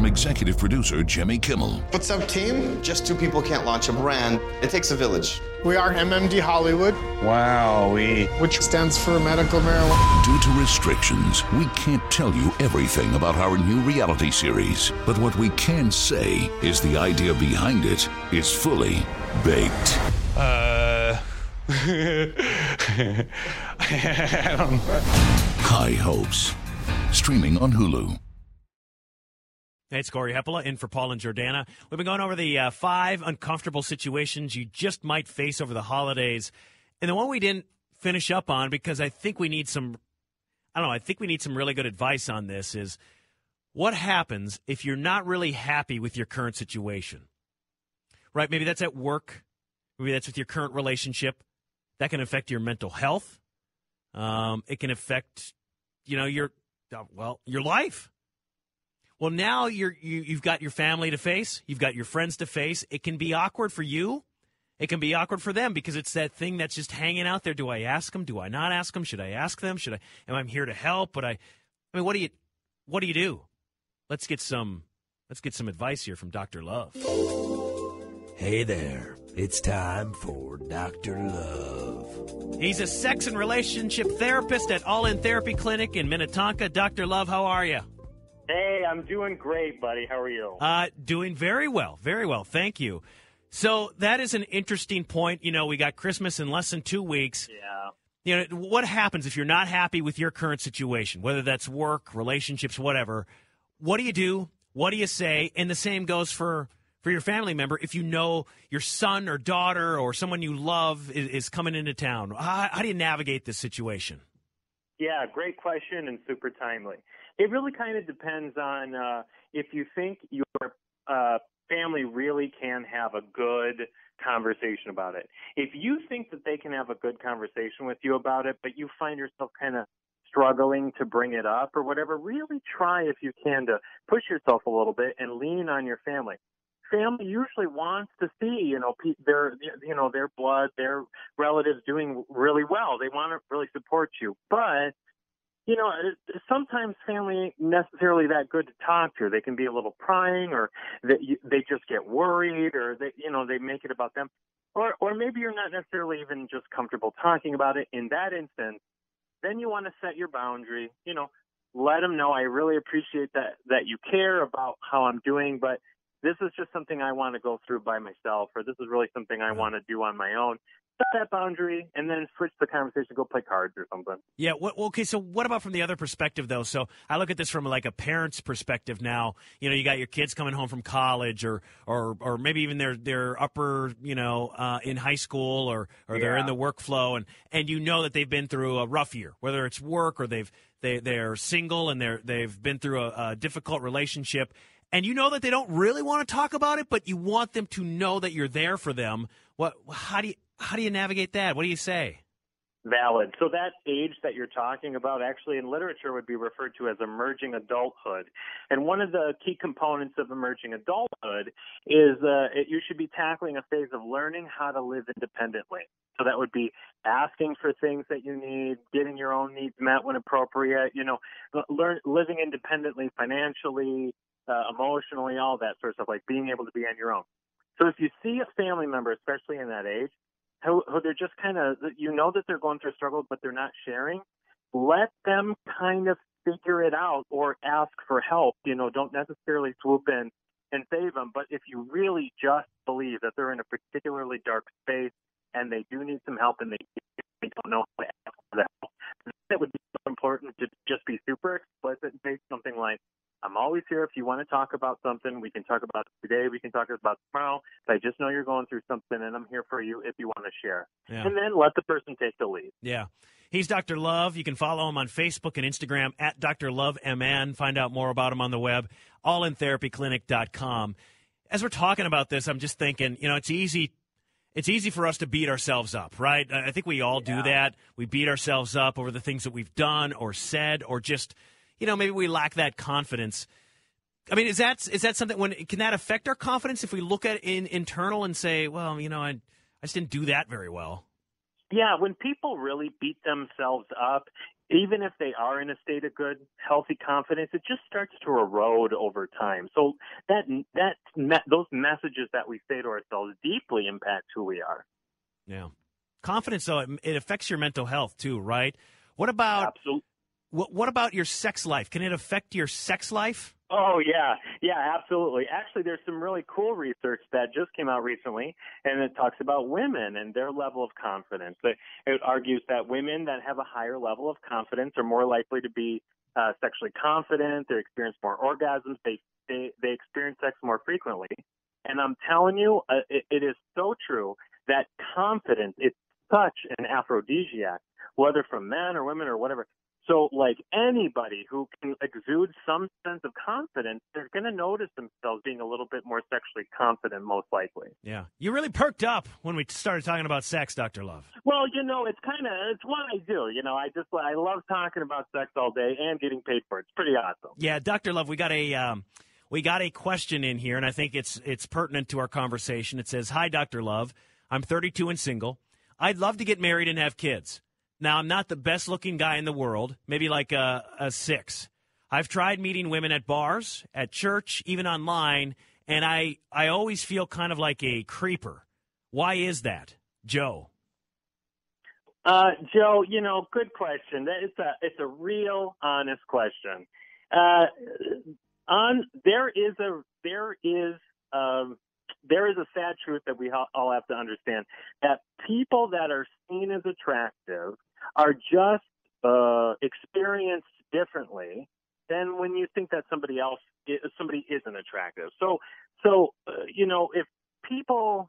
from executive producer Jimmy Kimmel. What's up, team? Just two people can't launch a brand. It takes a village. We are MMD Hollywood. Wowee. Which stands for medical marijuana. Due to restrictions, we can't tell you everything about our new reality series. But what we can say is the idea behind it is fully baked. I don't know. High Hopes. Streaming on Hulu. Hey, it's Corey Heppola in for Paul and Jordana. We've been going over the 5 uncomfortable situations you just might face over the holidays. And the one we didn't finish up on, because I think we need some really good advice on this, is what happens if you're not really happy with your current situation? Right? Maybe that's at work. Maybe that's with your current relationship. That can affect your mental health. It can affect, your life. Well, now you've got your family to face. You've got your friends to face. It can be awkward for you. It can be awkward for them because it's that thing that's just hanging out there. Do I ask them? Do I not ask them? Should I ask them? Am I here to help? But what do you do? Let's get some advice here from Dr. Love. Hey there. It's time for Dr. Love. He's a sex and relationship therapist at All In Therapy Clinic in Minnetonka. Dr. Love, how are you? Hey, I'm doing great, buddy. How are you? Doing very well. Very well. Thank you. So that is an interesting point. We got Christmas in less than 2 weeks. Yeah. What happens if you're not happy with your current situation, whether that's work, relationships, whatever? What do you do? What do you say? And the same goes for your family member. If you know your son or daughter or someone you love is coming into town, how do you navigate this situation? Yeah, great question and super timely. It really kind of depends on if you think your family really can have a good conversation about it. If you think that they can have a good conversation with you about it, but you find yourself kind of struggling to bring it up or whatever, really try, if you can, to push yourself a little bit and lean on your family. Family usually wants to see, their blood, their relatives doing really well. They want to really support you. But, sometimes family ain't necessarily that good to talk to. They can be a little prying, or they just get worried, or they make it about them. Or maybe you're not necessarily even just comfortable talking about it. In that instance, then you want to set your boundary. Let them know, I really appreciate that you care about how I'm doing, but this is just something I want to go through by myself, or this is really something I want to do on my own. Set that boundary and then switch the conversation, go play cards or something. Yeah. Okay. So what about from the other perspective, though? So I look at this from like a parent's perspective now. You got your kids coming home from college or maybe even they're upper, in high school or they're in the workflow and that they've been through a rough year, whether it's work or they're single and they've been through a difficult relationship. And that they don't really want to talk about it, but you want them to know that you're there for them. How do you navigate that? What do you say? Valid. So that age that you're talking about actually in literature would be referred to as emerging adulthood. And one of the key components of emerging adulthood is you should be tackling a phase of learning how to live independently. So that would be asking for things that you need, getting your own needs met when appropriate, living independently financially, emotionally, all that sort of stuff, like being able to be on your own. So if you see a family member, especially in that age, who they're just kind of, that they're going through a struggle, but they're not sharing, let them kind of figure it out or ask for help. Don't necessarily swoop in and save them. But if you really just believe that they're in a particularly dark space and they do need some help and they don't know how to ask for that help, it would be important to just be super explicit and say something like, I'm always here if you want to talk about something. We can talk about it today. We can talk about it tomorrow. But I just know you're going through something, and I'm here for you if you want to share. Yeah. And then let the person take the lead. Yeah. He's Dr. Love. You can follow him on Facebook and Instagram at Dr. Love MN. Find out more about him on the web, allintherapyclinic.com. As we're talking about this, I'm just thinking, it's easy for us to beat ourselves up, right? I think we all do that. We beat ourselves up over the things that we've done or said or just – maybe we lack that confidence. I mean, is that something? Can that affect our confidence if we look at it internal and say, well, I just didn't do that very well? Yeah, when people really beat themselves up, even if they are in a state of good, healthy confidence, it just starts to erode over time. So those messages that we say to ourselves deeply impact who we are. Yeah. Confidence, though, it affects your mental health, too, right? What about Absolutely. What about your sex life? Can it affect your sex life? Oh, yeah. Yeah, absolutely. Actually, there's some really cool research that just came out recently, and it talks about women and their level of confidence. It argues that women that have a higher level of confidence are more likely to be sexually confident. They experience more orgasms. They experience sex more frequently. And I'm telling you, it is so true that confidence is such an aphrodisiac, whether from men or women or whatever. So, like anybody who can exude some sense of confidence, they're going to notice themselves being a little bit more sexually confident, most likely. Yeah. You really perked up when we started talking about sex, Dr. Love. Well, it's what I do. I love talking about sex all day and getting paid for it. It's pretty awesome. Yeah, Dr. Love, we got a question in here, and I think it's pertinent to our conversation. It says, "Hi, Dr. Love. I'm 32 and single. I'd love to get married and have kids. Now, I'm not the best-looking guy in the world, maybe like a 6. I've tried meeting women at bars, at church, even online, and I always feel kind of like a creeper. Why is that?" Joe. Joe, good question. It's a real, honest question. There is a sad truth that we all have to understand, that people that are seen as attractive are just experienced differently than when you think that somebody isn't attractive. So if people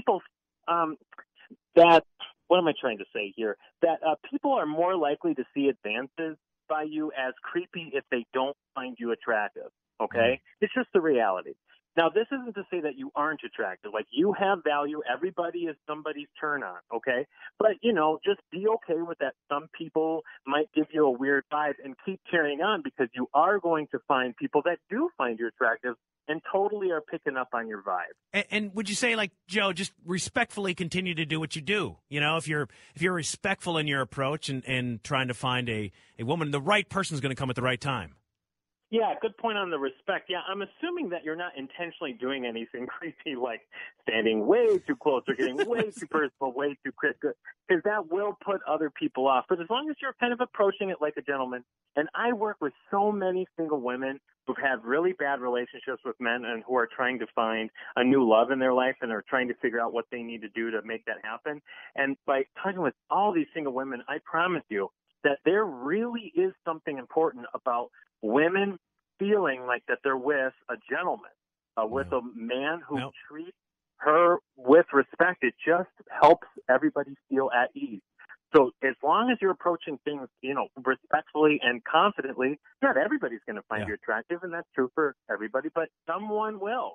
that, what am I trying to say here? That people are more likely to see advances by you as creepy if they don't find you attractive. Okay, It's just the reality. Now, this isn't to say that you aren't attractive. Like, you have value. Everybody is somebody's turn on, okay? But, just be okay with that. Some people might give you a weird vibe, and keep carrying on, because you are going to find people that do find you attractive and totally are picking up on your vibe. And would you say, like, Joe, just respectfully continue to do what you do? If you're respectful in your approach and trying to find a woman, the right person's going to come at the right time. Yeah, good point on the respect. Yeah, I'm assuming that you're not intentionally doing anything creepy, like standing way too close or getting way too personal, way too quick, because that will put other people off. But as long as you're kind of approaching it like a gentleman, and I work with so many single women who've had really bad relationships with men and who are trying to find a new love in their life and are trying to figure out what they need to do to make that happen. And by talking with all these single women, I promise you that there really is something important about women feeling like that they're with a gentleman, with a man who treats her with respect. It just helps everybody feel at ease. So as long as you're approaching things, respectfully and confidently, not everybody's going to find you attractive, and that's true for everybody, but someone will.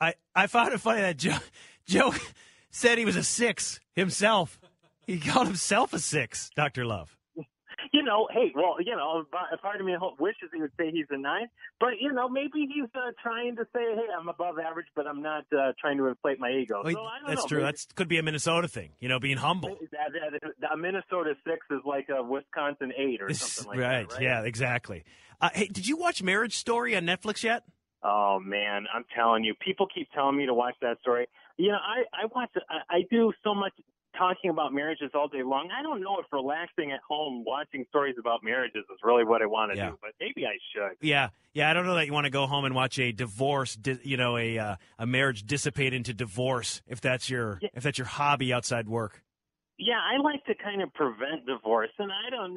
I found it funny that Joe said he was a 6 himself. He called himself a 6, Dr. Love. Hey, well, a part of me wishes he would say he's a 9, but, maybe he's trying to say, hey, I'm above average, but I'm not trying to inflate my ego. Well, so I don't that's know. true. That could be a Minnesota thing, being humble. A Minnesota 6 is like a Wisconsin 8 or something like that, right? Yeah, exactly. Hey, did you watch Marriage Story on Netflix yet? Oh, man, I'm telling you, people keep telling me to watch that story. I watch it. I do so much talking about marriages all day long. I don't know if relaxing at home watching stories about marriages is really what I want to do, but maybe I should. Yeah. I don't know that you want to go home and watch a divorce, a marriage dissipate into divorce if that's your hobby outside work. Yeah, I like to kind of prevent divorce, and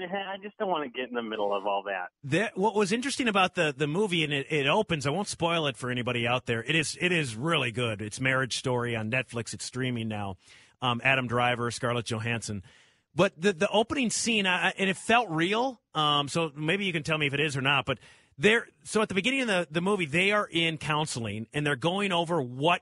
I just don't want to get in the middle of all that. What was interesting about the movie, and it opens, I won't spoil it for anybody out there. It is really good. It's Marriage Story on Netflix. It's streaming now. Adam Driver, Scarlett Johansson. But the opening scene, and it felt real, so maybe you can tell me if it is or not, but so at the beginning of the movie, they are in counseling, and they're going over what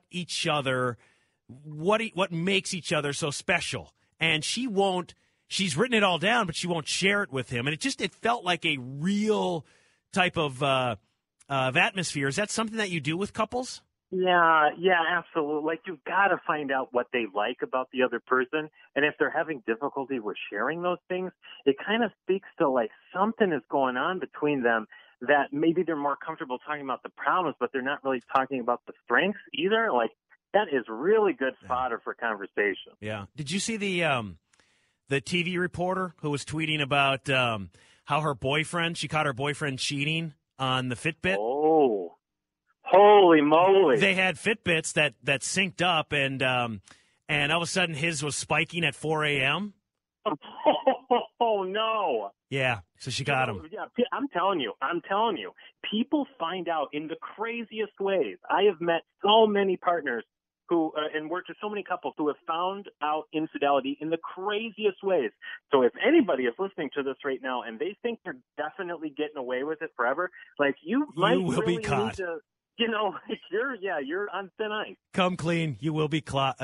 makes each other so special. And she's written it all down, but she won't share it with him. And it felt like a real type of atmosphere. Is that something that you do with couples? Yeah, absolutely. Like, you've got to find out what they like about the other person. And if they're having difficulty with sharing those things, it kind of speaks to, like, something is going on between them that maybe they're more comfortable talking about the problems, but they're not really talking about the strengths either. Like, that is really good fodder for conversation. Yeah. Did you see the TV reporter who was tweeting about how her boyfriend, she caught her boyfriend cheating on the Fitbit? Oh. Holy moly! They had Fitbits that synced up, and all of a sudden his was spiking at 4 a.m. Oh no! Yeah, so she got him. Yeah, I'm telling you, people find out in the craziest ways. I have met so many partners who and worked with so many couples who have found out infidelity in the craziest ways. So if anybody is listening to this right now and they think they're definitely getting away with it forever, like you might will really be caught. need to. You know, like you're on thin ice. Come clean. You will be caught.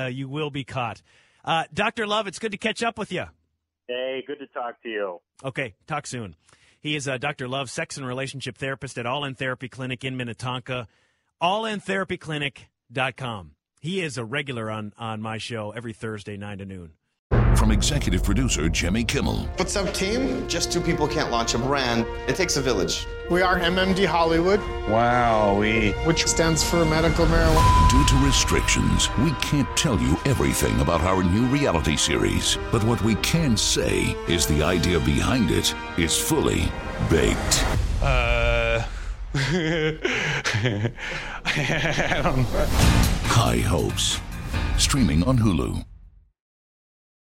Dr. Love, it's good to catch up with you. Hey, good to talk to you. Okay, talk soon. He is Dr. Love, sex and relationship therapist at All In Therapy Clinic in Minnetonka. allintherapyclinic.com. He is a regular on my show every Thursday, 9 to noon. From executive producer Jimmy Kimmel. What's up, team? Just two people can't launch a brand. It takes a village. We are MMD Hollywood, Wowee. which stands for medical marijuana. Due to restrictions, we can't tell you everything about our new reality series. But what we can say is the idea behind it is fully baked. I don't know. High Hopes. Streaming on Hulu.